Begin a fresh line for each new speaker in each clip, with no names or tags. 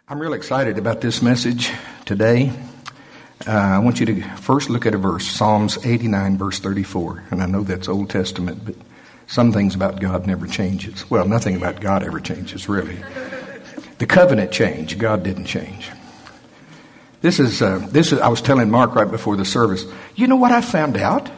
I'm real excited about this message today. I want you to first look at a verse, Psalms 89, verse 34. And I know that's Old Testament, but some things about God never changes. Well, nothing about God ever changes, really. The covenant changed. God didn't change. This is. I was telling Mark right before the service. You know what I found out?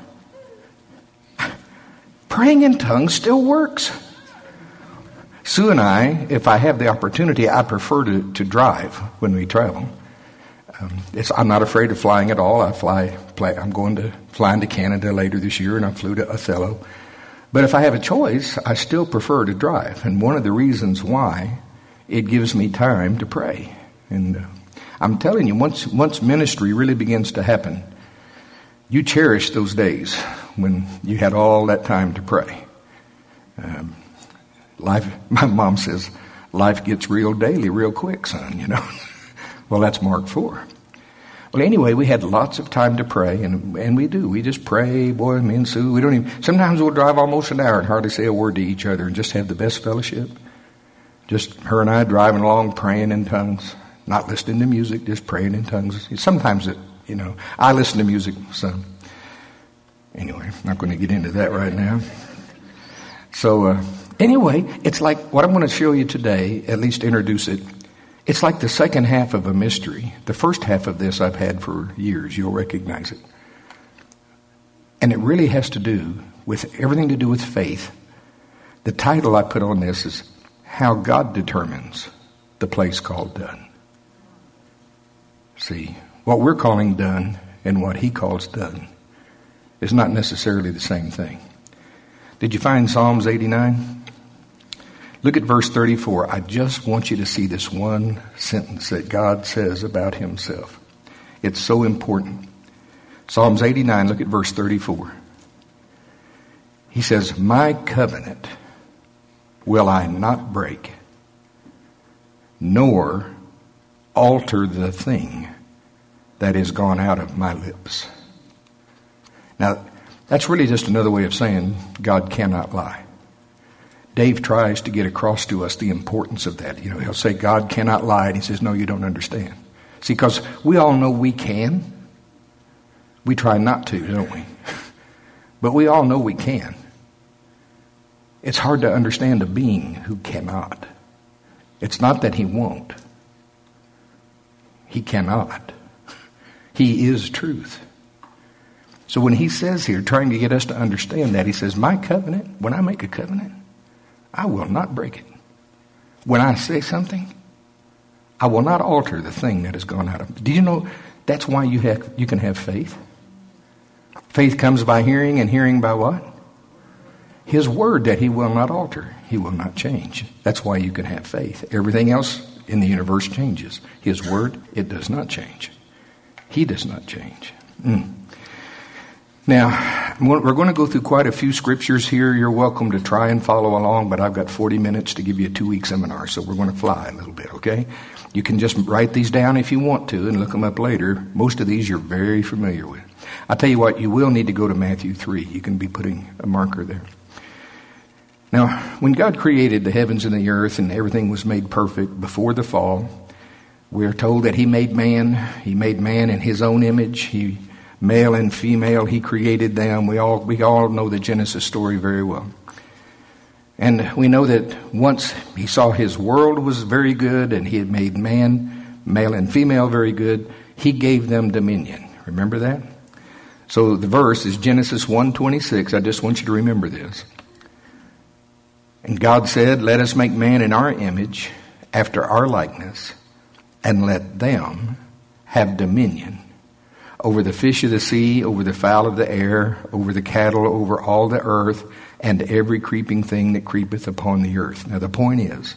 Praying in tongues still works. Sue and I, if I have the opportunity, I prefer to drive when we travel. I'm not afraid of flying at all. I'm going to fly into Canada later this year, and I flew to Othello. But if I have a choice, I still prefer to drive. And one of the reasons why, it gives me time to pray. And I'm telling you, once ministry really begins to happen, you cherish those days when you had all that time to pray. Life, my mom says, life gets real daily real quick, son, you know. Well, that's Mark 4. Well, anyway, we had lots of time to pray, and we do. We just pray, boy, me and Sue. We don't even, sometimes we'll drive almost an hour and hardly say a word to each other and just have the best fellowship. Just her and I driving along, praying in tongues, not listening to music, just praying in tongues. Sometimes I listen to music, so anyway, I'm not going to get into that right now. So, anyway, it's like what I'm going to show you today, at least introduce it. It's like the second half of a mystery. The first half of this I've had for years. You'll recognize it. And it really has to do with everything to do with faith. The title I put on this is How God Determines the Place Called Done. See, what we're calling done and what he calls done is not necessarily the same thing. Did you find Psalms 89? Look at verse 34. I just want you to see this one sentence that God says about himself. It's so important. Psalms 89, look at verse 34. He says, my covenant will I not break, nor alter the thing that is gone out of my lips. Now, that's really just another way of saying God cannot lie. Dave tries to get across to us the importance of that. You know, he'll say God cannot lie, and he says, no, you don't understand. See, because we all know we can. We try not to, don't we? But we all know we can. It's hard to understand a being who cannot. It's not that he won't. He cannot. He is truth. So when he says here, trying to get us to understand that, he says, my covenant, when I make a covenant, I will not break it. When I say something, I will not alter the thing that has gone out of it. Do you know that's why you can have faith? Faith comes by hearing, and hearing by what? His word that he will not alter. He will not change. That's why you can have faith. Everything else in the universe changes. His word, it does not change. He does not change. Now, we're going to go through quite a few scriptures here. You're welcome to try and follow along, but I've got 40 minutes to give you a 2-week seminar, so we're going to fly a little bit, okay? You can just write these down if you want to and look them up later. Most of these you're very familiar with. I'll tell you what, you will need to go to Matthew 3. You can be putting a marker there. Now, when God created the heavens and the earth and everything was made perfect before the fall, we're told that he made man. He made man in his own image. Male and female, he created them. We all know the Genesis story very well. And we know that once he saw his world was very good and he had made man, male and female, very good, he gave them dominion. Remember that? So the verse is Genesis 1:26. I just want you to remember this. And God said, let us make man in our image, after our likeness, and let them have dominion over the fish of the sea, over the fowl of the air, over the cattle, over all the earth, and every creeping thing that creepeth upon the earth. Now the point is,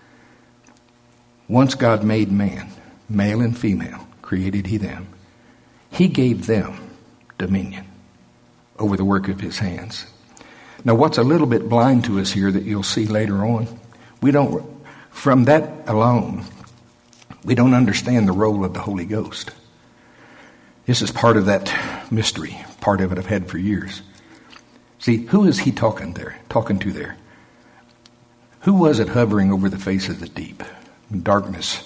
once God made man, male and female, created he them, he gave them dominion over the work of his hands. Now what's a little bit blind to us here that you'll see later on, from that alone, we don't understand the role of the Holy Ghost. This is part of that mystery. Part of it I've had for years. See, who is he talking to there? Who was it hovering over the face of the deep? Darkness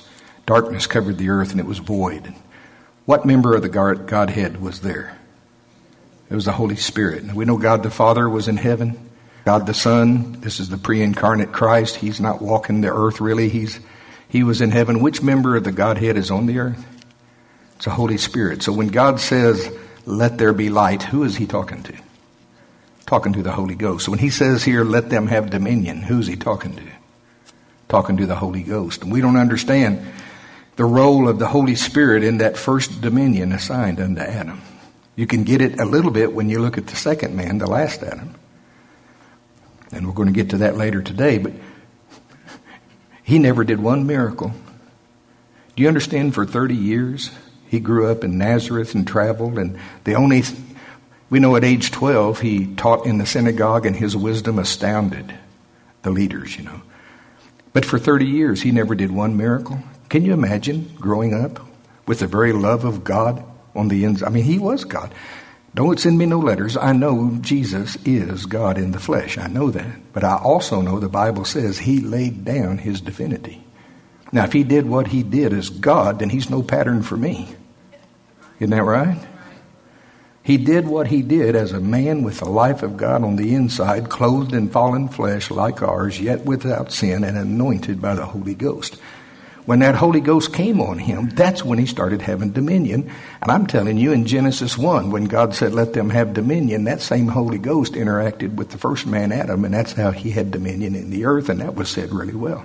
Darkness covered the earth, and it was void. What member of the Godhead was there? It was the Holy Spirit. And we know God the Father was in heaven. God the Son, this is the pre-incarnate Christ. He's not walking the earth really. He was in heaven. Which member of the Godhead is on the earth? It's the Holy Spirit. So when God says, let there be light, who is he talking to? Talking to the Holy Ghost. So when he says here, let them have dominion, who's he talking to? Talking to the Holy Ghost. And we don't understand the role of the Holy Spirit in that first dominion assigned unto Adam. You can get it a little bit when you look at the second man, the last Adam. And we're going to get to that later today, but he never did one miracle. Do you understand, for 30 years, he grew up in Nazareth and traveled, and we know at age 12, he taught in the synagogue, and his wisdom astounded the leaders, But for 30 years, he never did one miracle. Can you imagine growing up with the very love of God on the inside? I mean, he was God. Don't send me no letters. I know Jesus is God in the flesh. I know that. But I also know the Bible says he laid down his divinity. Now, if he did what he did as God, then he's no pattern for me. Isn't that right? He did what he did as a man with the life of God on the inside, clothed in fallen flesh like ours, yet without sin and anointed by the Holy Ghost. When that Holy Ghost came on him, that's when he started having dominion. And I'm telling you, in Genesis 1, when God said, let them have dominion, that same Holy Ghost interacted with the first man, Adam, and that's how he had dominion in the earth, and that was said really well.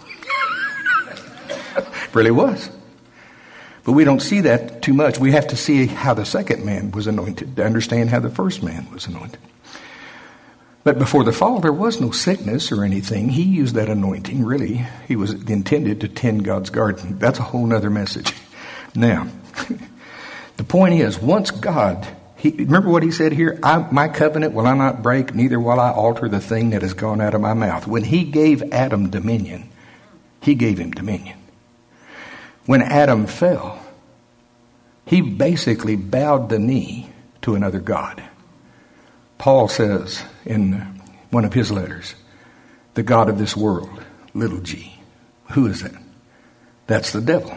Really was. But we don't see that too much. We have to see how the second man was anointed to understand how the first man was anointed. But before the fall, there was no sickness or anything. He used that anointing, really. He was intended to tend God's garden. That's a whole other message. Now, the point is, once God, remember what he said here? My covenant will I not break, neither will I alter the thing that has gone out of my mouth. When he gave Adam dominion, he gave him dominion. When Adam fell, he basically bowed the knee to another god. Paul says in one of his letters, the god of this world, little g. Who is that? That's the devil.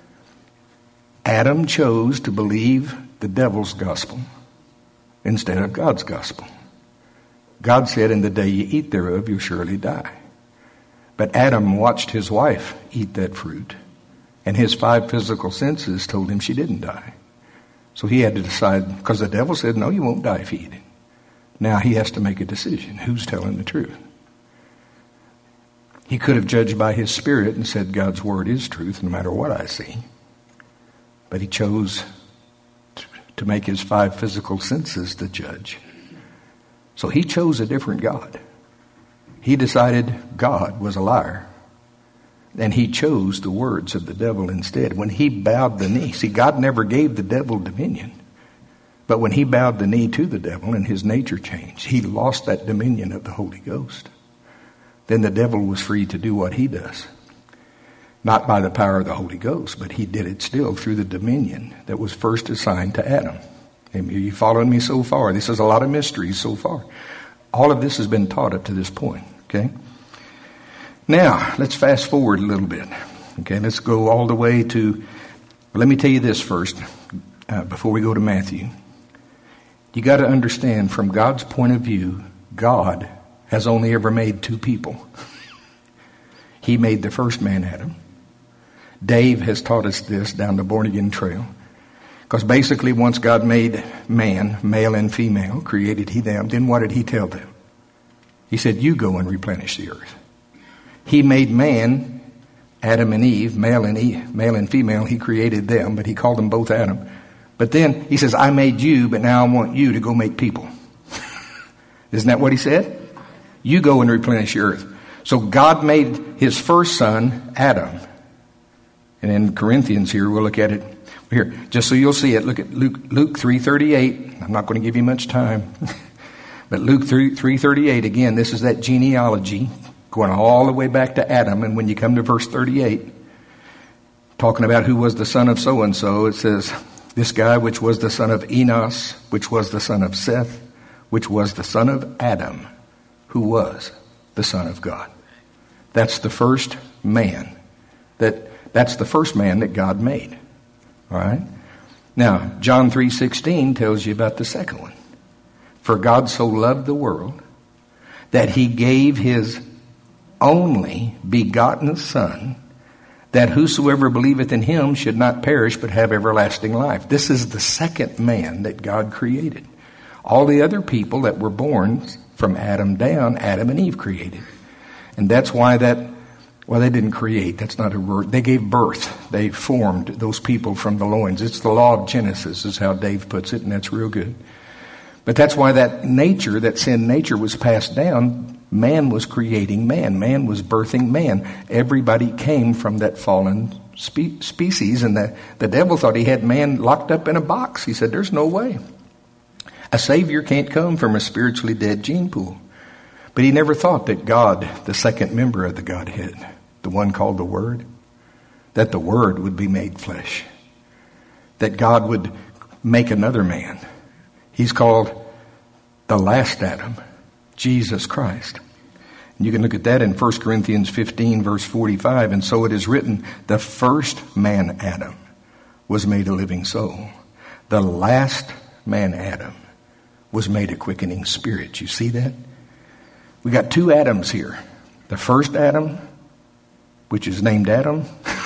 Adam chose to believe the devil's gospel instead of God's gospel. God said, in the day you eat thereof, you'll surely die. But Adam watched his wife eat that fruit, and his 5 physical senses told him she didn't die. So he had to decide, because the devil said, no, you won't die if you eat it. Now he has to make a decision. Who's telling the truth? He could have judged by his spirit and said God's word is truth no matter what I see. But he chose to make his 5 physical senses the judge. So he chose a different God. He decided God was a liar. And he chose the words of the devil instead. When he bowed the knee, see, God never gave the devil dominion. But when he bowed the knee to the devil and his nature changed, he lost that dominion of the Holy Ghost. Then the devil was free to do what he does. Not by the power of the Holy Ghost, but he did it still through the dominion that was first assigned to Adam. Are you following me so far? This is a lot of mysteries so far. All of this has been taught up to this point, okay? Now, let's fast forward a little bit. Okay, let's go all the way to, let me tell you this first, before we go to Matthew. You got to understand, from God's point of view, God has only ever made 2 people. He made the first man, Adam. Dave has taught us this down the Born Again Trail. Because basically, once God made man, male and female, created he them, then what did he tell them? He said, you go and replenish the earth. He made man, Adam and Eve, male and female. He created them, but he called them both Adam. But then he says, I made you, but now I want you to go make people. Isn't that what he said? You go and replenish the earth. So God made his first son, Adam. And in Corinthians here, we'll look at it. Here, just so you'll see it, look at Luke 3:38. I'm not going to give you much time. But Luke 3:38, again, this is that genealogy going all the way back to Adam. And when you come to verse 38, talking about who was the son of so-and-so, it says, this guy which was the son of Enos, which was the son of Seth, which was the son of Adam, who was the son of God. That's the first man that That's the first man that God made. All right? Now, John 3:16 tells you about the second one. For God so loved the world that he gave his only begotten Son, that whosoever believeth in him should not perish but have everlasting life. This is the second man that God created. All the other people that were born from Adam down, Adam and Eve created. And that's why they didn't create. That's not a word. They gave birth. They formed those people from the loins. It's the law of Genesis is how Dave puts it, and that's real good. But that's why that nature, that sin nature was passed down. Man was creating man. Man was birthing man. Everybody came from that fallen species, and the devil thought he had man locked up in a box. He said, there's no way. A Savior can't come from a spiritually dead gene pool. But he never thought that God, the second member of the Godhead, the one called the Word, that the Word would be made flesh. That God would make another man. He's called the last Adam, Jesus Christ. And you can look at that in 1 Corinthians 15, verse 45. And so it is written, the first man, Adam, was made a living soul. The last man, Adam, was made a quickening spirit. You see that? We got two Adams here. The first Adam, which is named Adam.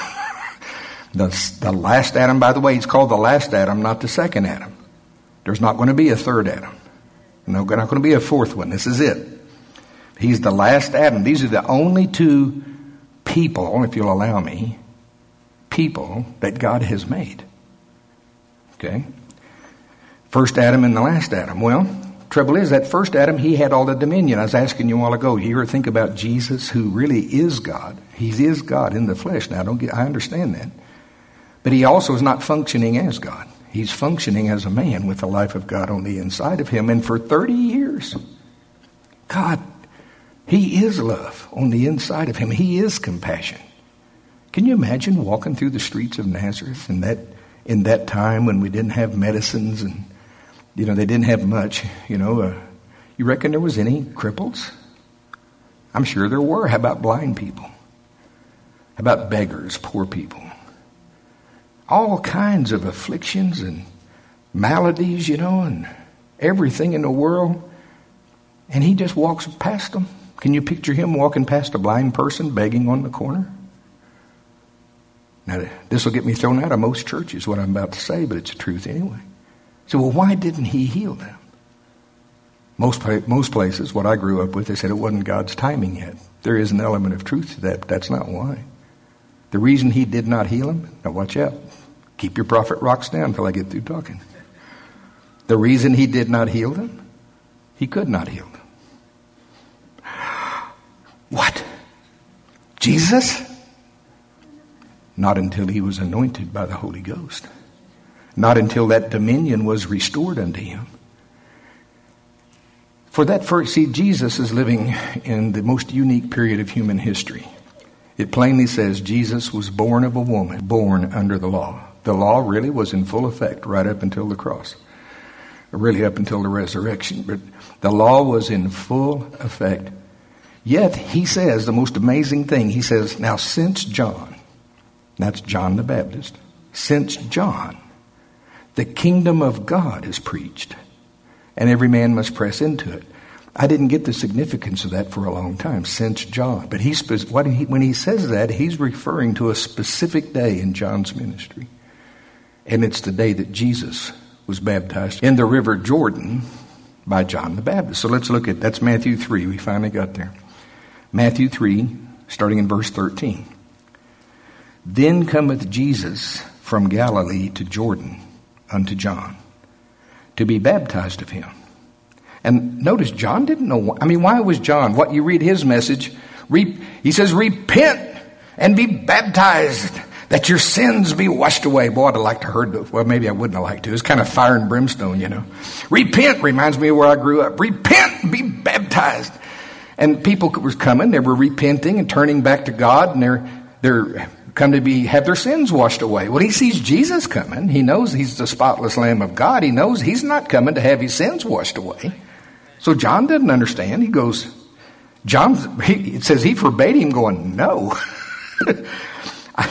The last Adam, by the way, he's called the last Adam, not the second Adam. There's not going to be a third Adam. No, not going to be a fourth one. This is it. He's the last Adam. These are the only two people, if you'll allow me, people that God has made. Okay? First Adam and the last Adam. Well, trouble is, that first Adam, he had all the dominion. I was asking you a while ago, you ever think about Jesus, who really is God? He is God in the flesh. Now, I understand that. But he also is not functioning as God. He's functioning as a man with the life of God on the inside of him. And for 30 years, God, he is love on the inside of him. He is compassion. Can you imagine walking through the streets of Nazareth in that time when we didn't have medicines and, they didn't have much, you reckon there was any cripples? I'm sure there were. How about blind people? How about beggars, poor people? All kinds of afflictions and maladies, and everything in the world. And he just walks past them. Can you picture him walking past a blind person begging on the corner? Now, this will get me thrown out of most churches, what I'm about to say, but it's the truth anyway. So, well, why didn't he heal them? Most places, what I grew up with, they said it wasn't God's timing yet. There is an element of truth to that, but that's not why. The reason he did not heal them, now watch out. Keep your prophet rocks down until I get through talking. The reason he did not heal them, he could not heal them. What? Jesus? Not until he was anointed by the Holy Ghost. Not until that dominion was restored unto him. For that first, Jesus is living in the most unique period of human history. It plainly says Jesus was born of a woman, born under the law. The law really was in full effect right up until the cross. Really up until the resurrection. But the law was in full effect. Yet, he says the most amazing thing. He says, now since John, that's John the Baptist, since John, the kingdom of God is preached, and every man must press into it. I didn't get the significance of that for a long time, since John. But when he says that, he's referring to a specific day in John's ministry. And it's the day that Jesus was baptized in the river Jordan by John the Baptist. So let's look at, that's Matthew 3. We finally got there. Matthew 3, starting in verse 13. Then cometh Jesus from Galilee to Jordan unto John, to be baptized of him. And notice, John didn't know. Why was John? What you read his message, he says, repent and be baptized, that your sins be washed away. Boy, I'd have liked to heard. Well, maybe I wouldn't have liked to. It's kind of fire and brimstone, Repent reminds me of where I grew up. Repent and be baptized. And people were coming. They were repenting and turning back to God, and they're come to have their sins washed away. Well, he sees Jesus coming. He knows he's the spotless Lamb of God. He knows he's not coming to have his sins washed away. So John didn't understand. He goes, it says he forbade him, going, no.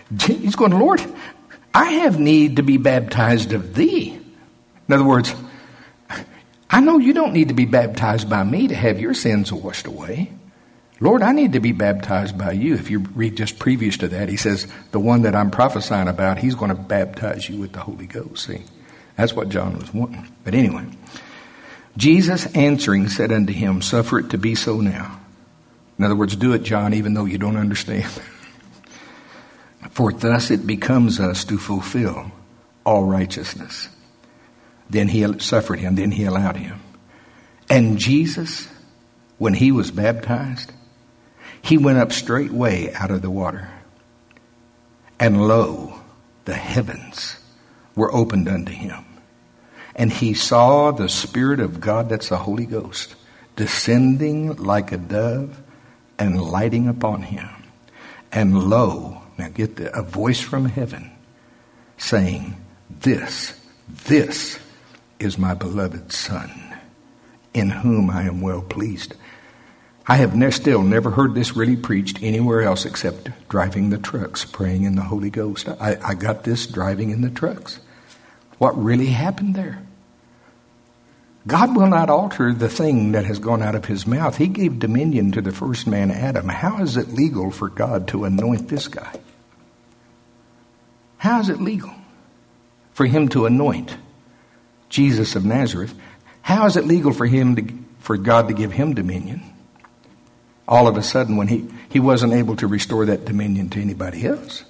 He's going, Lord, I have need to be baptized of thee. In other words, I know you don't need to be baptized by me to have your sins washed away. Lord, I need to be baptized by you. If you read just previous to that, he says, the one that I'm prophesying about, he's going to baptize you with the Holy Ghost. See, that's what John was wanting. But anyway, Jesus answering said unto him, suffer it to be so now. In other words, do it, John, even though you don't understand. For thus it becomes us to fulfill all righteousness. Then he suffered him, then he allowed him. And Jesus, when he was baptized, he went up straightway out of the water. And lo, the heavens were opened unto him. And he saw the Spirit of God, that's the Holy Ghost, descending like a dove and lighting upon him. And lo, now get a voice from heaven saying, This is my beloved Son, in whom I am well pleased. I have still never heard this really preached anywhere else except driving the trucks, praying in the Holy Ghost. I got this driving in the trucks. What really happened there? God will not alter the thing that has gone out of his mouth. He gave dominion to the first man, Adam. How is it legal for God to anoint this guy? How is it legal for him to anoint Jesus of Nazareth? How is it legal for God to give him dominion? All of a sudden, when he wasn't able to restore that dominion to anybody else.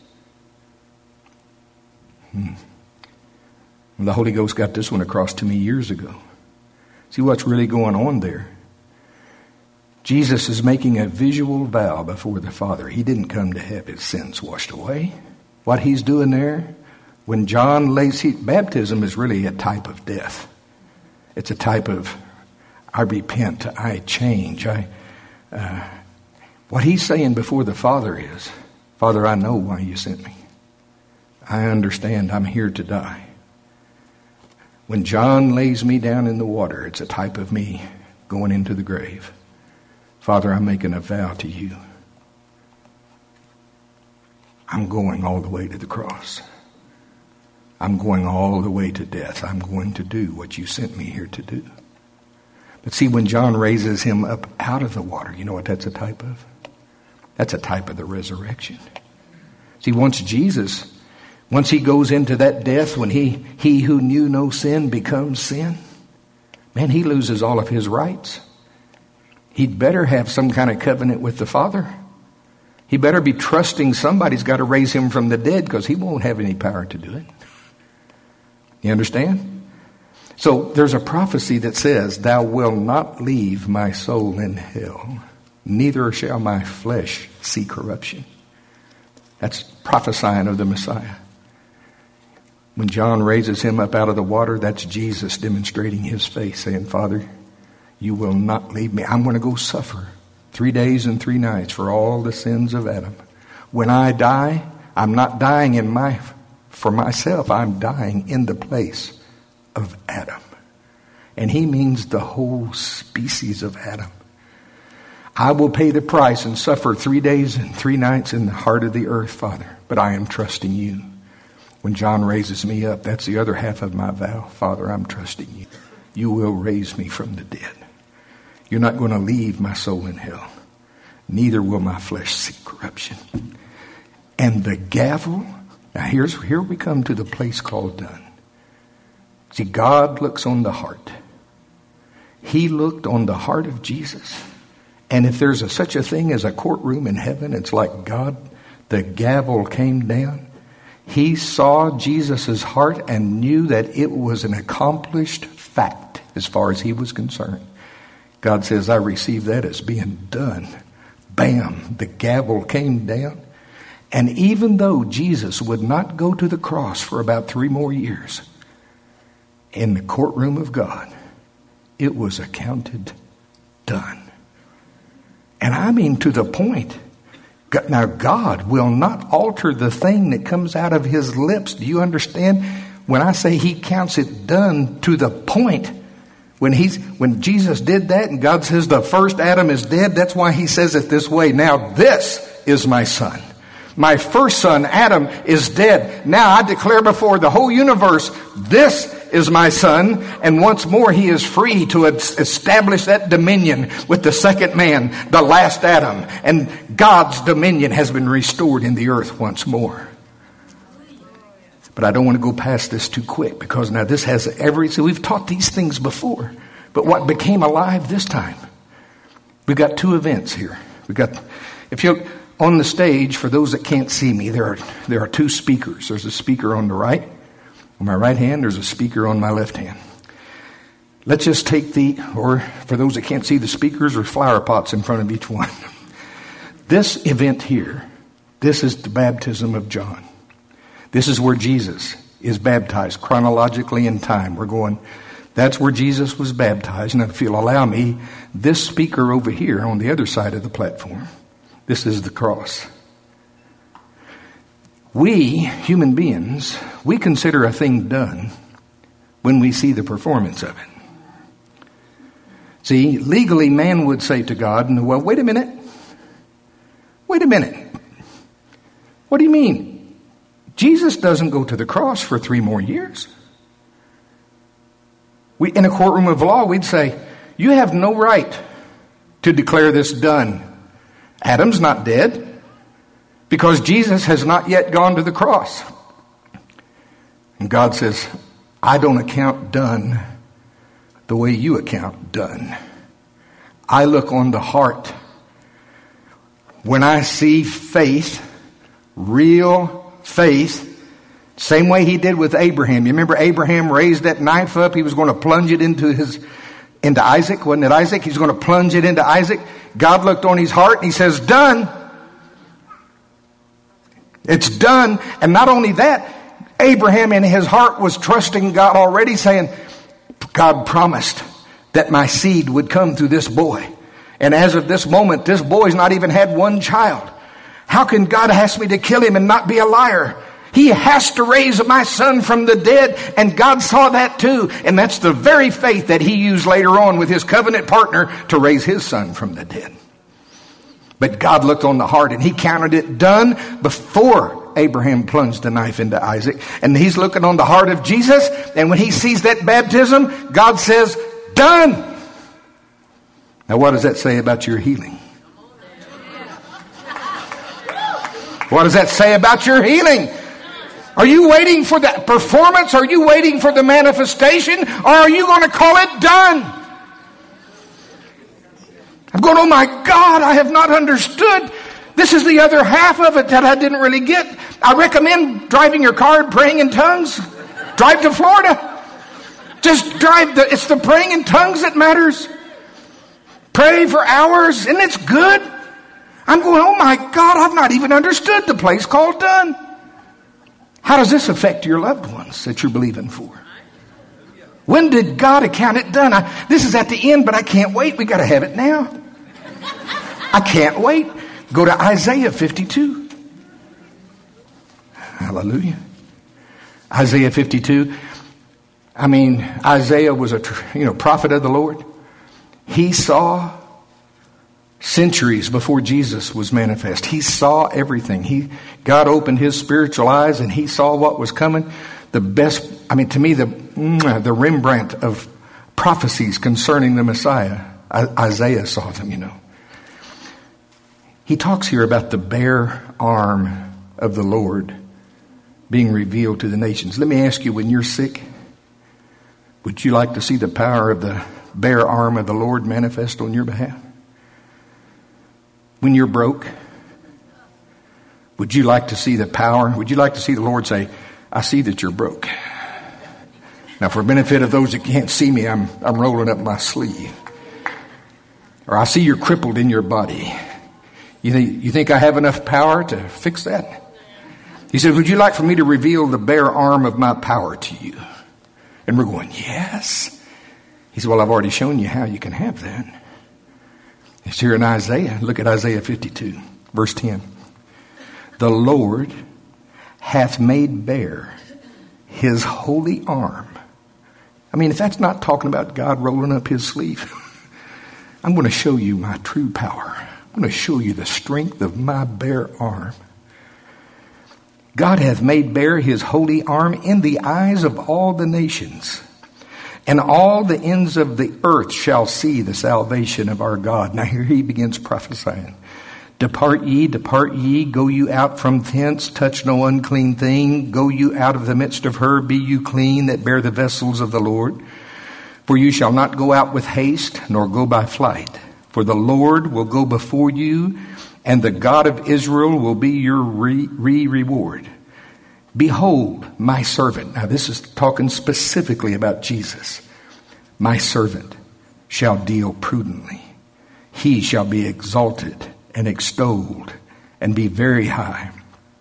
The Holy Ghost got this one across to me years ago. See what's really going on there. Jesus is making a visual vow before the Father. He didn't come to have his sins washed away. What he's doing there, when John lays, baptism is really a type of death. It's a type of, I repent, I change. What he's saying before the Father is, Father, I know why you sent me. I understand I'm here to die. When John lays me down in the water, it's a type of me going into the grave. Father, I'm making a vow to you. I'm going all the way to the cross. I'm going all the way to death. I'm going to do what you sent me here to do. But see, when John raises him up out of the water, you know what that's a type of? That's a type of the resurrection. See, once he goes into that death, when he who knew no sin becomes sin, man, he loses all of his rights. He'd better have some kind of covenant with the Father. He better be trusting somebody's got to raise him from the dead, because he won't have any power to do it. You understand? So there's a prophecy that says, thou wilt not leave my soul in hell, neither shall my flesh see corruption. That's prophesying of the Messiah. When John raises him up out of the water, that's Jesus demonstrating his faith, saying, Father, you will not leave me. I'm going to go suffer 3 days and 3 nights for all the sins of Adam. When I die, I'm not dying for myself. I'm dying in the place of Adam. And he means the whole species of Adam. I will pay the price and suffer 3 days and 3 nights in the heart of the earth, Father. But I am trusting you. When John raises me up, that's the other half of my vow. Father, I'm trusting you. You will raise me from the dead. You're not going to leave my soul in hell. Neither will my flesh see corruption. And the gavel, now here we come to the place called done. See, God looks on the heart. He looked on the heart of Jesus. And if there's such a thing as a courtroom in heaven, it's like God, the gavel came down. He saw Jesus' heart and knew that it was an accomplished fact as far as he was concerned. God says, I receive that as being done. Bam, the gavel came down. And even though Jesus would not go to the cross for about 3 more years, in the courtroom of God, it was accounted done. And I mean to the point. Now, God will not alter the thing that comes out of his lips. Do you understand? When I say he counts it done to the point, when Jesus did that and God says the first Adam is dead, that's why he says it this way. Now this is my son. My first son, Adam, is dead. Now I declare before the whole universe, this is my son. And once more he is free to establish that dominion with the second man, the last Adam. And God's dominion has been restored in the earth once more. But I don't want to go past this too quick, because now this has so we've taught these things before. But what became alive this time? We've got two events here. If you're on the stage, for those that can't see me, there are two speakers. There's a speaker on the right. On my right hand, there's a speaker on my left hand. Let's just take or for those that can't see the speakers, there's flower pots in front of each one. This event here, this is the baptism of John. This is where Jesus is baptized chronologically in time. That's where Jesus was baptized. And if you'll allow me, this speaker over here on the other side of the platform, this is the cross. We, human beings, we consider a thing done when we see the performance of it. See, legally man would say to God, well, wait a minute. What do you mean? Jesus doesn't go to the cross for 3 more years. In a courtroom of law, we'd say, you have no right to declare this done. Adam's not dead because Jesus has not yet gone to the cross. And God says, I don't account done the way you account done. I look on the heart. When I see faith, real faith, same way he did with Abraham. You remember Abraham raised that knife up. He was going to plunge it into Isaac. Wasn't it Isaac? He's going to plunge it into Isaac. God looked on his heart and he says, done. It's done. And not only that, Abraham in his heart was trusting God already, saying, God promised that my seed would come through this boy. And as of this moment, this boy's not even had one child. How can God ask me to kill him and not be a liar? He has to raise my son from the dead. And God saw that too. And that's the very faith that he used later on with his covenant partner to raise his son from the dead. But God looked on the heart and he counted it done before Abraham plunged the knife into Isaac. And he's looking on the heart of Jesus. And when he sees that baptism, God says, done. Now what does that say about your healing? What does that say about your healing? Are you waiting for that performance? Are you waiting for the manifestation? Or are you going to call it done? I'm going, oh my God, I have not understood. This is the other half of it that I didn't really get. I recommend driving your car and praying in tongues. Drive to Florida. Just drive. It's the praying in tongues that matters. Pray for hours and it's good. I'm going, oh my God, I've not even understood the place called done. How does this affect your loved ones that you're believing for? When did God account it done? This is at the end, but I can't wait. We got to have it now. I can't wait. Go to Isaiah 52. Hallelujah. Isaiah 52. Isaiah was a prophet of the Lord. He saw centuries before Jesus was manifest. He saw everything. God opened his spiritual eyes and he saw what was coming. The best, to me, the Rembrandt of prophecies concerning the Messiah. Isaiah saw them, He talks here about the bare arm of the Lord being revealed to the nations. Let me ask you, when you're sick, would you like to see the power of the bare arm of the Lord manifest on your behalf? When you're broke, would you like to see the power? Would you like to see the Lord say, I see that you're broke. Now, for the benefit of those that can't see me, I'm rolling up my sleeve. Or I see you're crippled in your body. You think I have enough power to fix that? He said, would you like for me to reveal the bare arm of my power to you? And we're going, yes. He said, well, I've already shown you how you can have that. It's here in Isaiah. Look at Isaiah 52, verse 10. The Lord hath made bare his holy arm. If that's not talking about God rolling up his sleeve, I'm going to show you my true power. I'm going to show you the strength of my bare arm. God hath made bare his holy arm in the eyes of all the nations, and all the ends of the earth shall see the salvation of our God. Now here he begins prophesying. Depart ye, go you out from thence, touch no unclean thing. Go you out of the midst of her, be you clean that bear the vessels of the Lord. For you shall not go out with haste, nor go by flight. For the Lord will go before you, and the God of Israel will be your reward. Behold, my servant. Now this is talking specifically about Jesus. My servant shall deal prudently. He shall be exalted and extolled and be very high.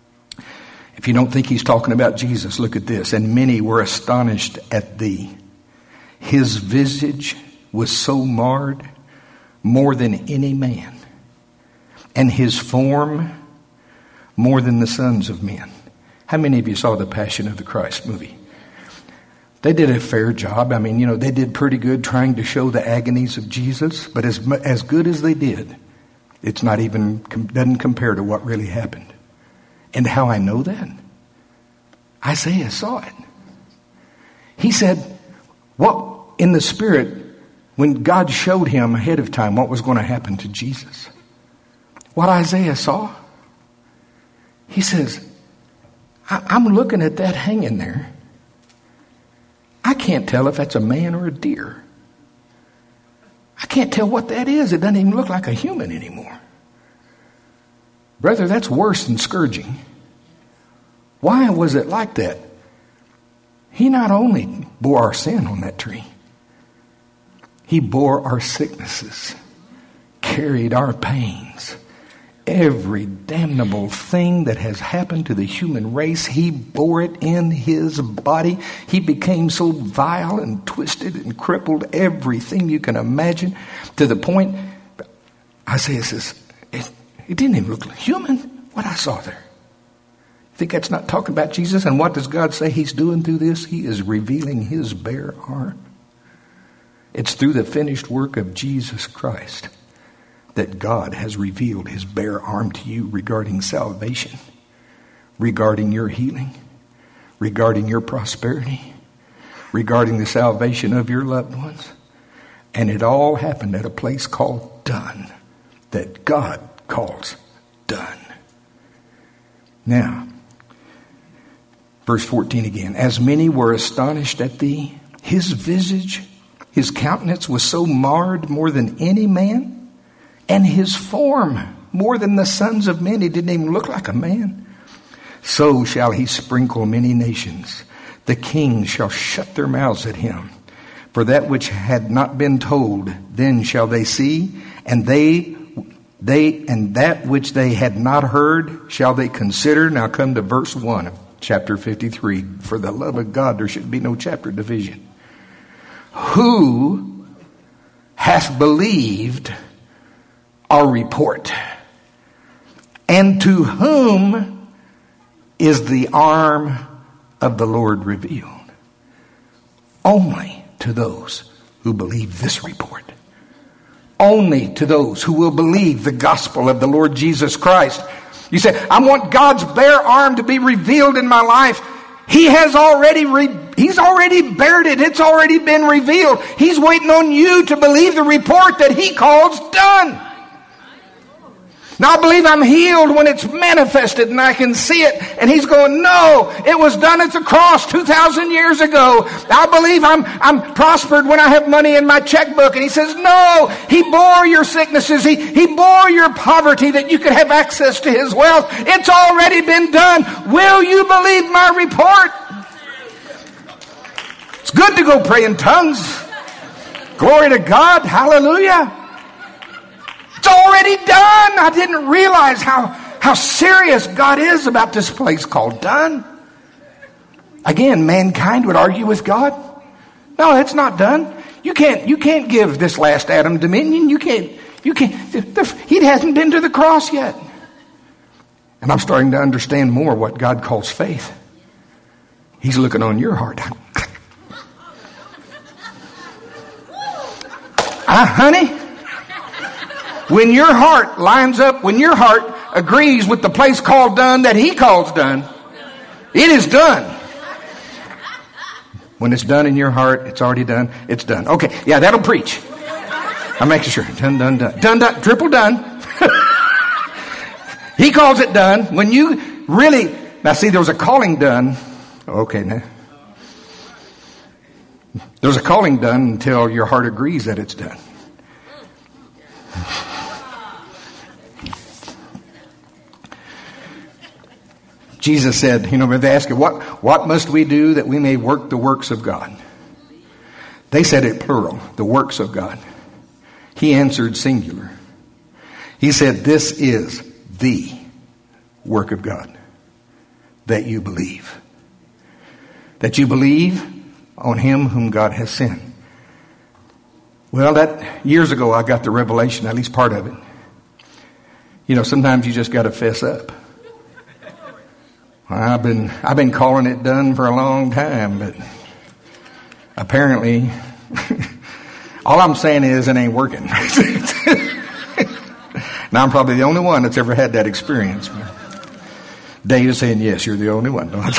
If you don't think he's talking about Jesus, look at this. And many were astonished at thee. His visage was so marred more than any man, and his form more than the sons of men. How many of you saw the Passion of the Christ movie? They did a fair job. I mean, they did pretty good trying to show the agonies of Jesus, but as good as they did, it's not even, doesn't compare to what really happened. And how I know that? Isaiah saw it. He said, what in the Spirit, when God showed him ahead of time what was going to happen to Jesus, what Isaiah saw, he says, I'm looking at that hanging there. I can't tell if that's a man or a deer. I can't tell what that is. It doesn't even look like a human anymore. Brother, that's worse than scourging. Why was it like that? He not only bore our sin on that tree, he bore our sicknesses, carried our pains. Every damnable thing that has happened to the human race, he bore it in his body. He became so vile and twisted and crippled, everything you can imagine, to the point, Isaiah says, it didn't even look like human, what I saw there. Think that's not talking about Jesus? And what does God say he's doing through this? He is revealing his bare arm. It's through the finished work of Jesus Christ that God has revealed his bare arm to you regarding salvation, regarding your healing, regarding your prosperity, regarding the salvation of your loved ones. And it all happened at a place called Done, that God calls Done. Now, verse 14 again. As many were astonished at thee, his visage, his countenance was so marred more than any man, and his form more than the sons of men. He didn't even look like a man. So shall he sprinkle many nations. The kings shall shut their mouths at him. For that which had not been told, then shall they see, and and that which they had not heard shall they consider. Now come to verse 1 of chapter 53. For the love of God, there should be no chapter division. Who hath believed our report? And to whom is the arm of the Lord revealed? Only to those who believe this report. Only to those who will believe the gospel of the Lord Jesus Christ. You say, I want God's bare arm to be revealed in my life. He's already bared it. It's already been revealed. He's waiting on you to believe the report that he calls done. Now I believe I'm healed when it's manifested and I can see it. And he's going, no, it was done at the cross 2,000 years ago. I believe I'm prospered when I have money in my checkbook. And he says, no, he bore your sicknesses. He bore your poverty that you could have access to his wealth. It's already been done. Will you believe my report? It's good to go pray in tongues. Glory to God. Hallelujah. It's already done. I didn't realize how serious God is about this place called done. Again, mankind would argue with God. No, it's not done. You can't give this last Adam dominion. You can't. He hasn't been to the cross yet. And I'm starting to understand more what God calls faith. He's looking on your heart. Honey, when your heart lines up, when your heart agrees with the place called done that he calls done, It is done. When it's done in your heart, it's already done. It's done. Okay, yeah, that'll preach. I'm making sure. Done, done, done. Done, done. Triple done. He calls it done. When you really... Now see, there was a calling done. Okay, now. There's a calling done until your heart agrees that it's done. Jesus said, when they asked him, what must we do that we may work the works of God? They said it plural, the works of God. He answered singular. He said, this is the work of God, that you believe. That you believe on him whom God has sent. Well, that years ago I got the revelation, at least part of it. Sometimes you just got to fess up. I've been calling it done for a long time, but apparently all I'm saying is it ain't working. Now I'm probably the only one that's ever had that experience. Dave is saying, yes, you're the only one. Well,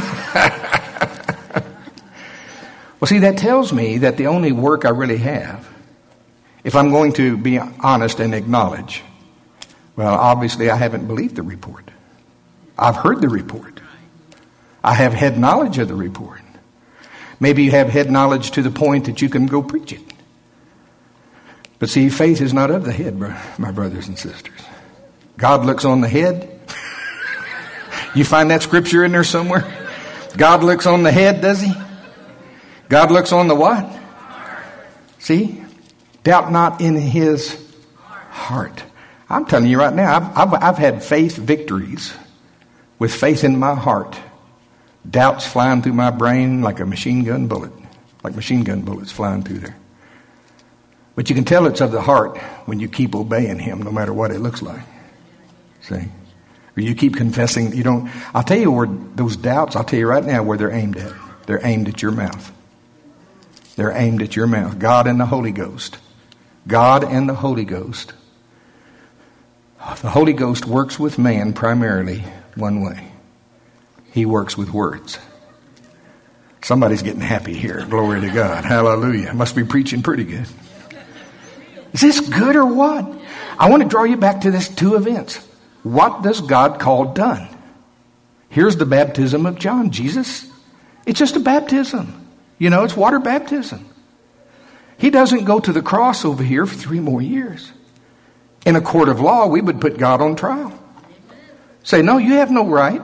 see, that tells me that the only work I really have, if I'm going to be honest and acknowledge, well, obviously I haven't believed the report. I've heard the report. I have had knowledge of the report. Maybe you have had knowledge to the point that you can go preach it. But see, faith is not of the head, my brothers and sisters. God looks on the head. You find that scripture in there somewhere? God looks on the head, does he? God looks on the what? See? Doubt not in his heart. I'm telling you right now, I've had faith victories with faith in my heart. Doubts flying through my brain like a machine gun bullet. Like machine gun bullets flying through there. But you can tell it's of the heart when you keep obeying him, no matter what it looks like. See? Or you keep confessing. I'll tell you where those doubts, I'll tell you right now where they're aimed at. They're aimed at your mouth. They're aimed at your mouth. God and the Holy Ghost. God and the Holy Ghost. The Holy Ghost works with man primarily one way. He works with words. Somebody's getting happy here. Glory to God. Hallelujah. Must be preaching pretty good. Is this good or what? I want to draw you back to these two events. What does God call done? Here's the baptism of John. Jesus, it's just a baptism. It's water baptism. He doesn't go to the cross over here for 3 more years. In a court of law, we would put God on trial. Say, no, you have no right.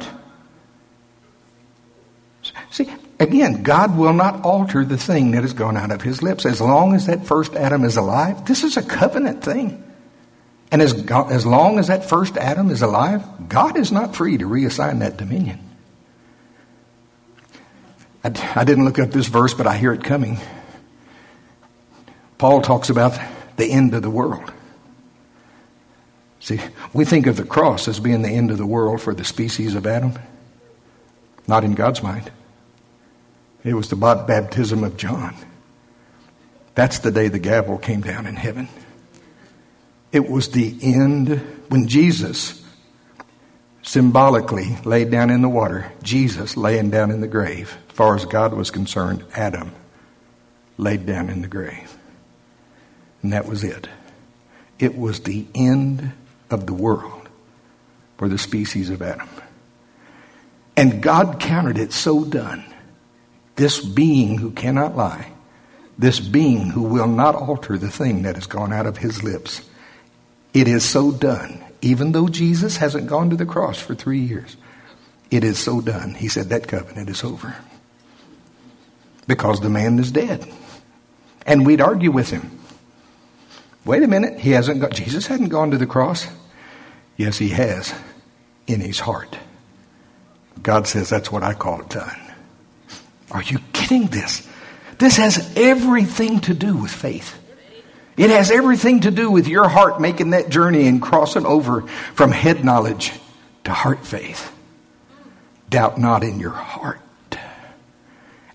See, again, God will not alter the thing that has gone out of his lips. As long as that first Adam is alive, this is a covenant thing. And as long as that first Adam is alive, God is not free to reassign that dominion. I didn't look up this verse, but I hear it coming. Paul talks about the end of the world. See, we think of the cross as being the end of the world for the species of Adam. Not in God's mind. It was the baptism of John. That's the day the gavel came down in heaven. It was the end when Jesus symbolically laid down in the water. Jesus laying down in the grave. As far as God was concerned, Adam laid down in the grave. And that was it. It was the end of the world for the species of Adam. And God counted it so done. This being who cannot lie, this being who will not alter the thing that has gone out of his lips, it is so done. Even though Jesus hasn't gone to the cross for 3 years, it is so done. He said that covenant is over. Because the man is dead. And we'd argue with him. Wait a minute, Jesus hadn't gone to the cross. Yes, he has, in his heart. God says that's what I call it done. Are you getting this? This has everything to do with faith. It has everything to do with your heart making that journey and crossing over from head knowledge to heart faith. Doubt not in your heart.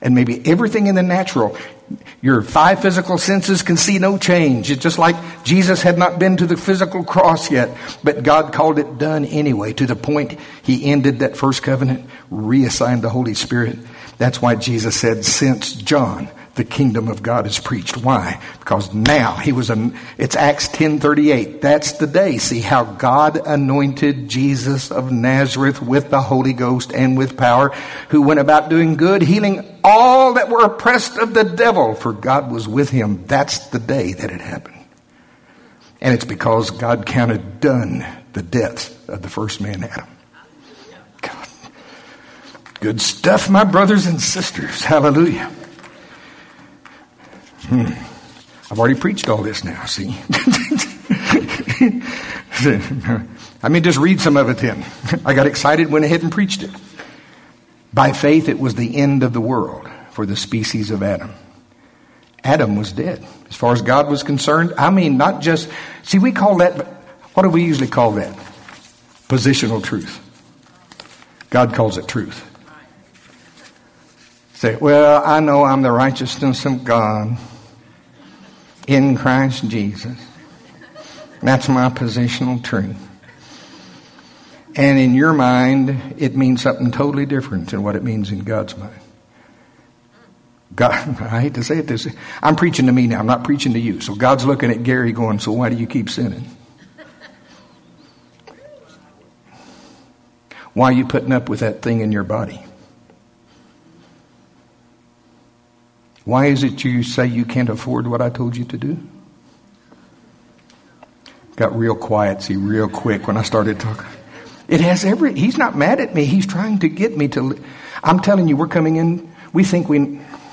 And maybe everything in the natural, your 5 physical senses can see no change. It's just like Jesus had not been to the physical cross yet, but God called it done anyway, to the point he ended that first covenant, reassigned the Holy Spirit. That's why Jesus said, since John, the kingdom of God is preached. Why? Because now it's Acts 10:38. That's the day. See how God anointed Jesus of Nazareth with the Holy Ghost and with power, who went about doing good, healing all that were oppressed of the devil, for God was with him. That's the day that it happened. And it's because God counted done the death of the first man, Adam. God. Good stuff, my brothers and sisters. Hallelujah. I've already preached all this now, see? I mean, just read some of it then. I got excited, went ahead and preached it. By faith, it was the end of the world for the species of Adam. Adam was dead. As far as God was concerned, I mean, not just... See, we call that... What do we usually call that? Positional truth. God calls it truth. Say, well, I know I'm the righteousness of God in Christ Jesus. That's my positional truth. And in your mind, it means something totally different than what it means in God's mind. God, I hate to say it this way. I'm preaching to me now. I'm not preaching to you. So God's looking at Gary going, so why do you keep sinning? Why are you putting up with that thing in your body? Why is it you say you can't afford what I told you to do? Got real quiet, see, real quick when I started talking. He's not mad at me. He's trying to get me to... I'm telling you, we're coming in, we think we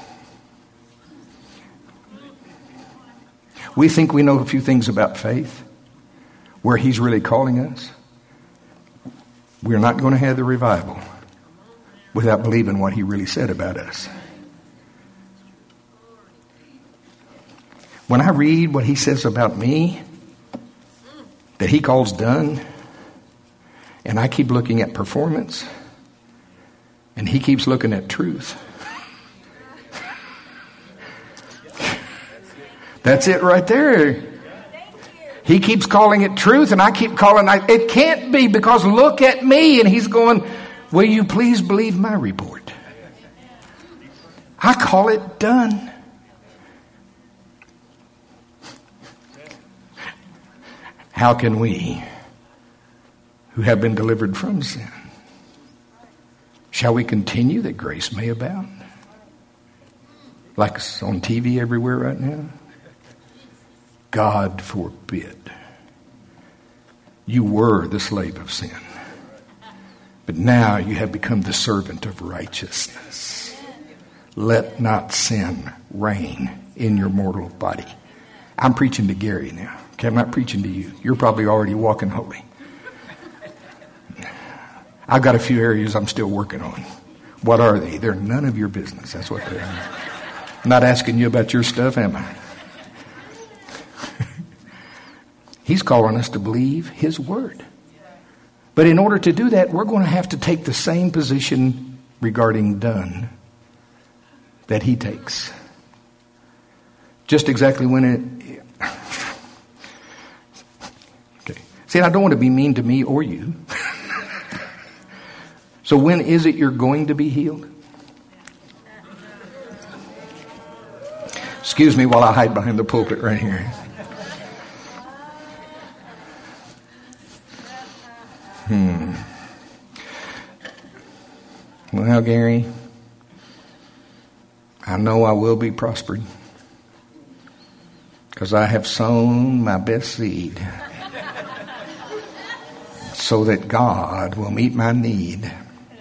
know a few things about faith, where he's really calling us. We're not going to have the revival without believing what he really said about us. When I read what he says about me, that he calls done, and I keep looking at performance, and he keeps looking at truth. That's it right there. He keeps calling it truth, and I keep calling it can't be, because look at me. And he's going, will you please believe my report? I call it done. How can we, who have been delivered from sin, shall we continue that grace may abound? Like it's on TV everywhere right now? God forbid. You were the slave of sin, but now you have become the servant of righteousness. Let not sin reign in your mortal body. I'm preaching to Gary now. Okay, I'm not preaching to you. You're probably already walking holy. I've got a few areas I'm still working on. What are they? They're none of your business. That's what they are. I'm not asking you about your stuff, am I? He's calling us to believe his word. But in order to do that, we're going to have to take the same position regarding done that he takes. Just exactly when it... Okay. See, I don't want to be mean to me or you. So when is it you're going to be healed? Excuse me while I hide behind the pulpit right here. Well, Gary, I know I will be prospering because I have sown my best seed so that God will meet my need.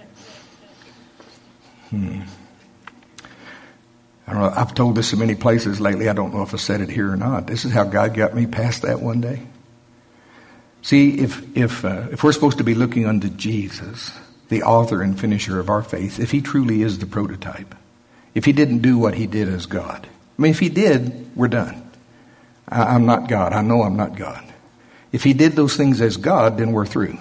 I don't know. I've told this in many places lately. I don't know if I said it here or not. This is how God got me past that one day. See, if we're supposed to be looking unto Jesus, the author and finisher of our faith, if he truly is the prototype, if he didn't do what he did as God, I mean, if he did, we're done. I'm not God. I know I'm not God. If he did those things as God, then we're through,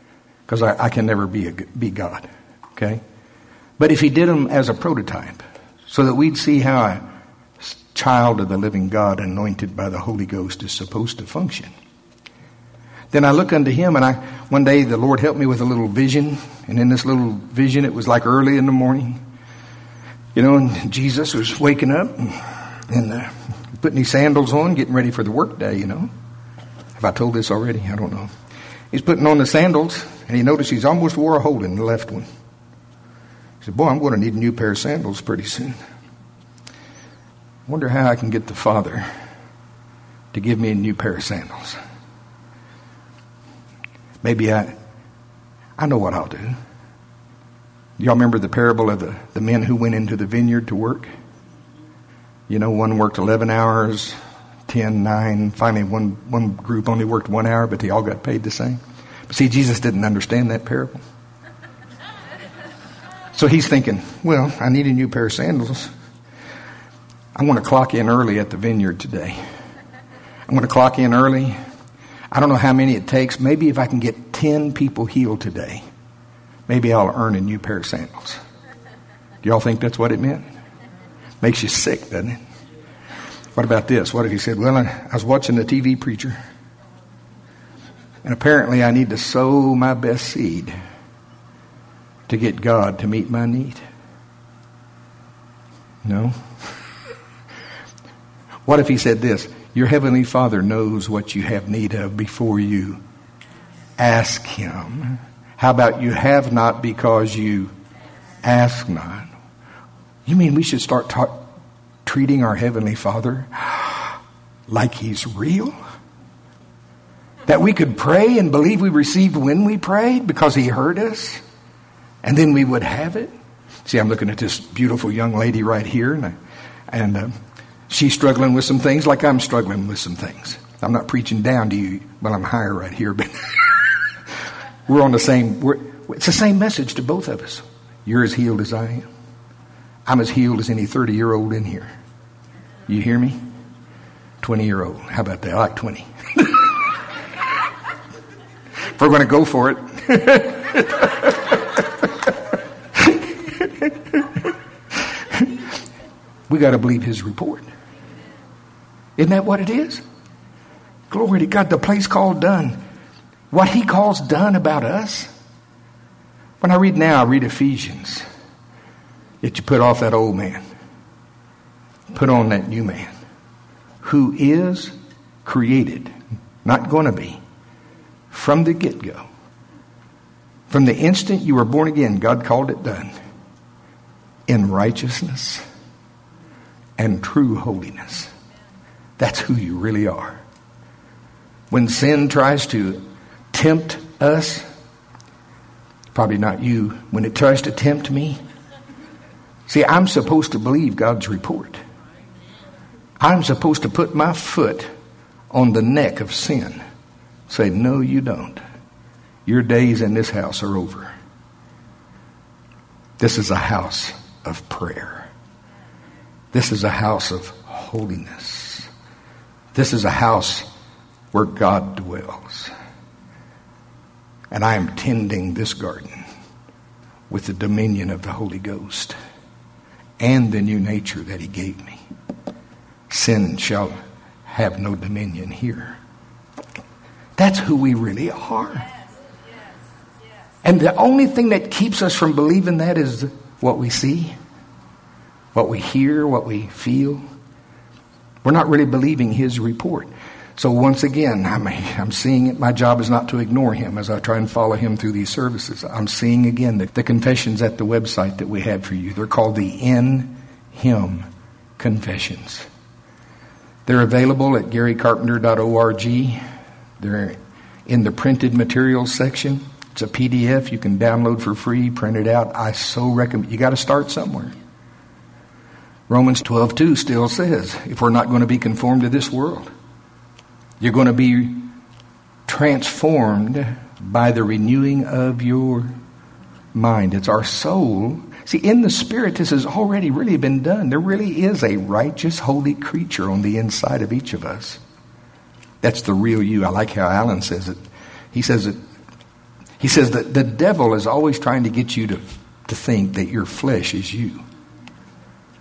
because I can never be God. Okay, but if he did them as a prototype, so that we'd see how a child of the living God anointed by the Holy Ghost is supposed to function. Then I look unto him, and one day the Lord helped me with a little vision, and in this little vision it was like early in the morning, and Jesus was waking up and putting his sandals on, getting ready for the work day, Have I told this already? I don't know. He's putting on the sandals, and he noticed he's almost wore a hole in the left one. He said, boy, I'm going to need a new pair of sandals pretty soon. I wonder how I can get the Father to give me a new pair of sandals. Maybe I know what I'll do. Y'all remember the parable of the men who went into the vineyard to work? One worked 11 hours, 10, 9. Finally, one group only worked 1 hour, but they all got paid the same. But see, Jesus didn't understand that parable. So he's thinking, well, I need a new pair of sandals. I want to clock in early at the vineyard today. I'm going to clock in early. I don't know how many it takes. Maybe if I can get 10 people healed today, maybe I'll earn a new pair of sandals. Do y'all think that's what it meant? Makes you sick, doesn't it? What about this? What if he said, well, I was watching the TV preacher, and apparently I need to sow my best seed to get God to meet my need? No. What if he said this? Your heavenly Father knows what you have need of before you ask him. How about you have not because you ask not? You mean we should start treating our heavenly Father like he's real? That we could pray and believe we received when we prayed because he heard us, and then we would have it? See, I'm looking at this beautiful young lady right here, and she's struggling with some things like I'm struggling with some things. I'm not preaching down to you, but I'm higher right here. But we're on the same, it's the same message to both of us. You're as healed as I am. I'm as healed as any 30-year-old in here. You hear me? 20-year-old. How about that? I like 20. If we're going to go for it. We got to believe his report. Isn't that what it is? Glory to God. The place called done. What he calls done about us. When I read now, I read Ephesians. That you put off that old man. Put on that new man. Who is created. Not going to be. From the get-go. From the instant you were born again, God called it done. In righteousness and true holiness. That's who you really are. When sin tries to tempt us, probably not you, when it tries to tempt me, see, I'm supposed to believe God's report. I'm supposed to put my foot on the neck of sin. Say, no, you don't. Your days in this house are over. This is a house of prayer. This is a house of holiness. This is a house where God dwells. And I am tending this garden with the dominion of the Holy Ghost and the new nature that he gave me. Sin shall have no dominion here. That's who we really are. And the only thing that keeps us from believing that is what we see, what we hear, what we feel. We're not really believing his report. So once again, I'm seeing it. My job is not to ignore him as I try and follow him through these services. I'm seeing again the confessions at the website that we have for you. They're called the In Him Confessions. They're available at garycarpenter.org. They're in the printed materials section. It's a PDF you can download for free, print it out. I so recommend. You got to start somewhere. Romans 12:2 still says, if we're not going to be conformed to this world, you're going to be transformed by the renewing of your mind. It's our soul. See, in the Spirit, this has already really been done. There really is a righteous, holy creature on the inside of each of us. That's the real you. I like how Alan says it. He says that the devil is always trying to get you to think that your flesh is you.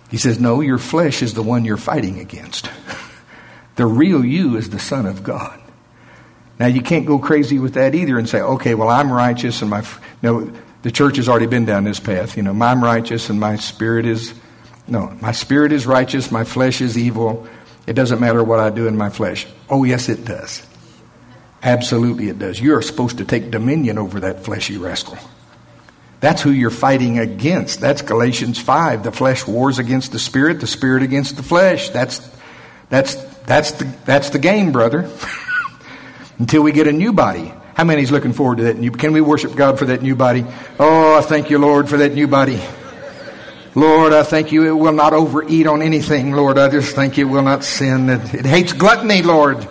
He says, no, your flesh is the one you're fighting against. The real you is the Son of God. Now, you can't go crazy with that either and say, okay, well, I'm righteous and no, the church has already been down this path. I'm righteous and my spirit is, no, my spirit is righteous, my flesh is evil. It doesn't matter what I do in my flesh. Oh, yes, it does. Absolutely it does. You're supposed to take dominion over that fleshy rascal. That's who you're fighting against. That's Galatians 5. The flesh wars against the spirit against the flesh. That's the game, brother. Until we get a new body. How many's looking forward to that new? Can we worship God for that new body? Oh, I thank you, Lord, for that new body. Lord, I thank you it will not overeat on anything. Lord, I just thank you it will not sin. It hates gluttony, Lord.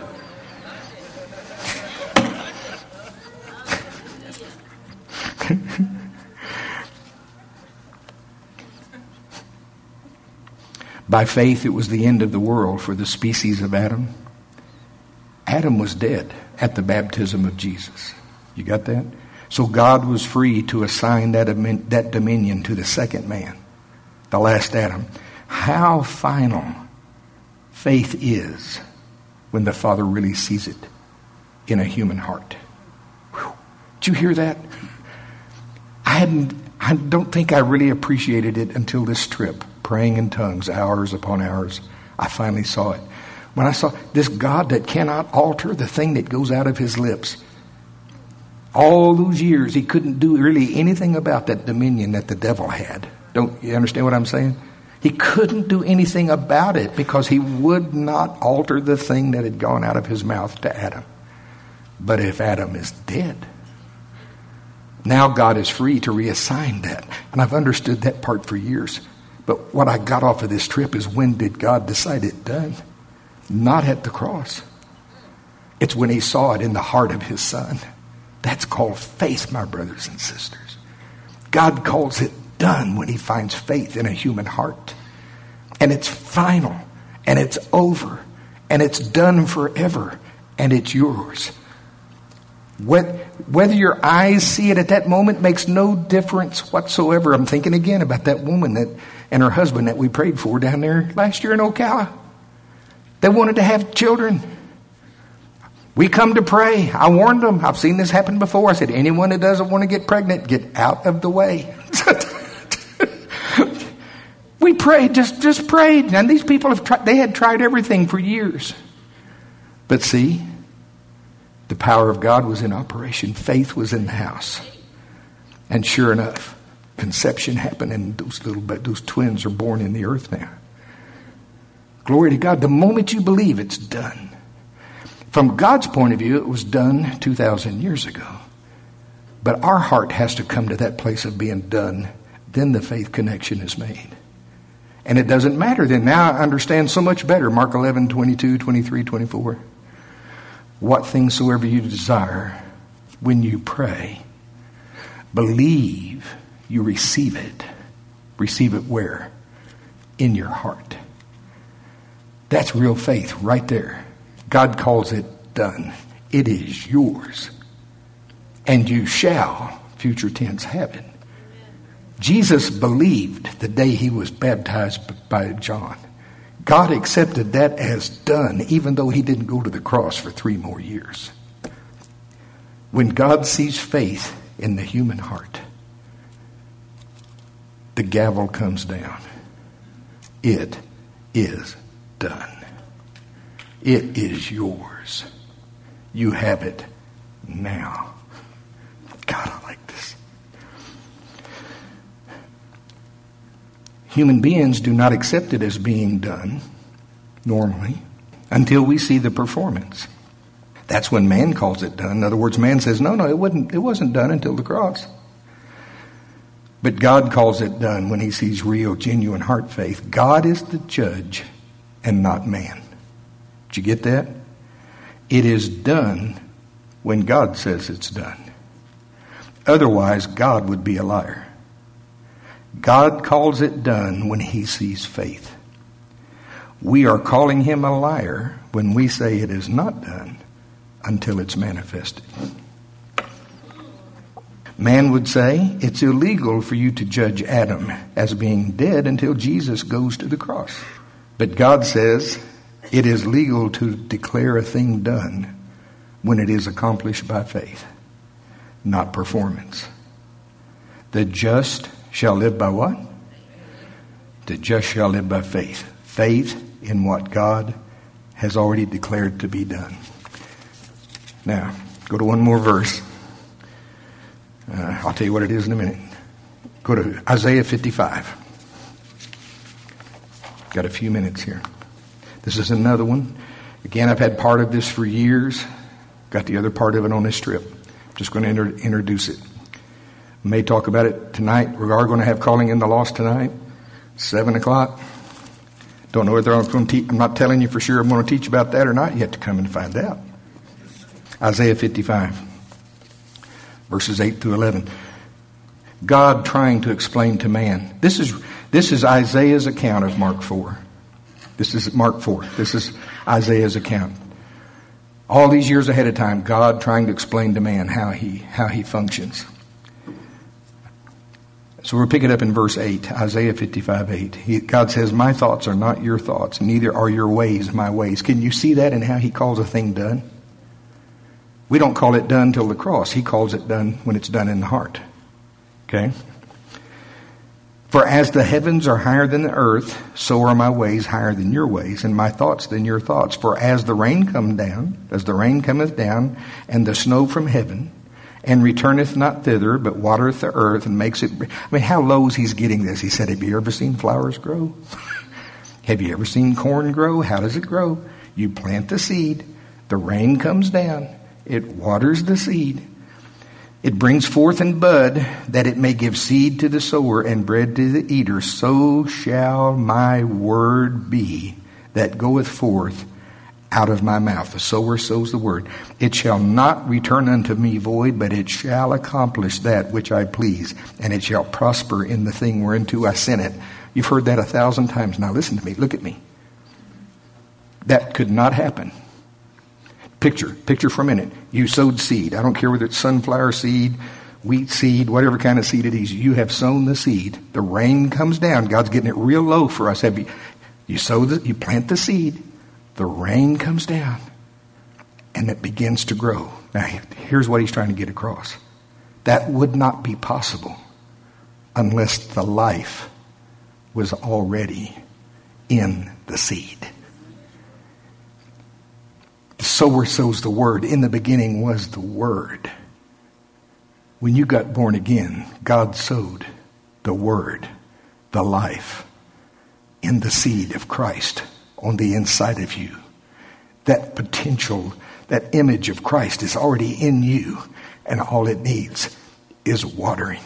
By faith, it was the end of the world for the species of Adam. Adam was dead at the baptism of Jesus. You got that? So God was free to assign that dominion to the second man, the last Adam. How final faith is when the Father really sees it in a human heart. Whew. Did you hear that? I don't think I really appreciated it until this trip. Praying in tongues, hours upon hours. I finally saw it. When I saw this God that cannot alter the thing that goes out of his lips. All those years, he couldn't do really anything about that dominion that the devil had. Don't you understand what I'm saying? He couldn't do anything about it because he would not alter the thing that had gone out of his mouth to Adam. But if Adam is dead, now God is free to reassign that. And I've understood that part for years. But what I got off of this trip is, when did God decide it done? Not at the cross. It's when he saw it in the heart of his son. That's called faith, my brothers and sisters. God calls it done when he finds faith in a human heart. And it's final. And it's over. And it's done forever. And it's yours. Whether your eyes see it at that moment makes no difference whatsoever. I'm thinking again about that woman and her husband that we prayed for down there last year in Ocala. They wanted to have children. We come to pray. I warned them. I've seen this happen before. I said, anyone that doesn't want to get pregnant, get out of the way. We prayed, just prayed. And these people they had tried everything for years. But see, the power of God was in operation. Faith was in the house. And sure enough, conception happened, and those twins are born in the earth now. Glory to God. The moment you believe, it's done. From God's point of view, it was done 2,000 years ago. But our heart has to come to that place of being done. Then the faith connection is made. And it doesn't matter then. Now I understand so much better. Mark 11, 22, 23, 24. What things soever you desire, when you pray, believe you receive it. Receive it where? In your heart. That's real faith right there. God calls it done. It is yours. And you shall, future tense, have it. Jesus believed the day he was baptized by John. God accepted that as done, even though he didn't go to the cross for 3 more years. When God sees faith in the human heart, the gavel comes down. It is done. It is yours. You have it now. God, I like this. Human beings do not accept it as being done, normally, until we see the performance. That's when man calls it done. In other words, man says, no, it wasn't done until the cross. But God calls it done when he sees real, genuine heart faith. God is the judge and not man. Did you get that? It is done when God says it's done. Otherwise, God would be a liar. God calls it done when he sees faith. We are calling him a liar when we say it is not done until it's manifested. Man would say it's illegal for you to judge Adam as being dead until Jesus goes to the cross. But God says it is legal to declare a thing done when it is accomplished by faith, not performance. The just shall live by what? The just shall live by faith. Faith in what God has already declared to be done. Now, go to one more verse. I'll tell you what it is in a minute. Go to Isaiah 55. Got a few minutes here. This is another one. Again, I've had part of this for years. Got the other part of it on this trip. Just going to introduce it. May talk about it tonight. We are going to have Calling in the Lost tonight, 7 o'clock. Don't know whether I'm going to teach. I'm not telling you for sure I'm going to teach about that or not. You have to come and find out. Isaiah 55, verses 8 through 11. God trying to explain to man. This is Isaiah's account of Mark 4. This is Mark 4. This is Isaiah's account. All these years ahead of time, God trying to explain to man how he functions. So we'll pick it up in verse 8, Isaiah 55, 8. God says, my thoughts are not your thoughts, neither are your ways my ways. Can you see that in how he calls a thing done? We don't call it done till the cross. He calls it done when it's done in the heart. Okay? For as the heavens are higher than the earth, so are my ways higher than your ways, and my thoughts than your thoughts. For as the rain cometh down, and the snow from heaven, and returneth not thither, but watereth the earth, and makes it... I mean, how low is he getting this? He said, have you ever seen flowers grow? Have you ever seen corn grow? How does it grow? You plant the seed, the rain comes down, it waters the seed, it brings forth and bud, that it may give seed to the sower and bread to the eater. So shall my word be that goeth forth out of my mouth. The sower sows the word. It shall not return unto me void, but it shall accomplish that which I please, and it shall prosper in the thing whereunto I sent it. You've heard that 1,000 times. Now listen to me. Look at me. That could not happen. Picture for a minute. You sowed seed. I don't care whether it's sunflower seed, wheat seed, whatever kind of seed it is. You have sown the seed. The rain comes down. God's getting it real low for us. You plant the seed. The rain comes down, and it begins to grow. Now, here's what he's trying to get across. That would not be possible unless the life was already in the seed. The sower sows the word. In the beginning was the word. When you got born again, God sowed the word, the life, in the seed of Christ on the inside of you. That potential, that image of Christ is already in you, and all it needs is watering.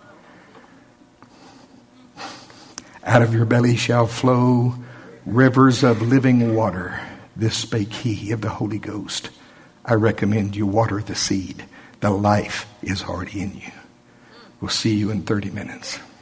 Out of your belly shall flow rivers of living water. This spake he of the Holy Ghost. I recommend you water the seed. The life is already in you. We'll see you in 30 minutes.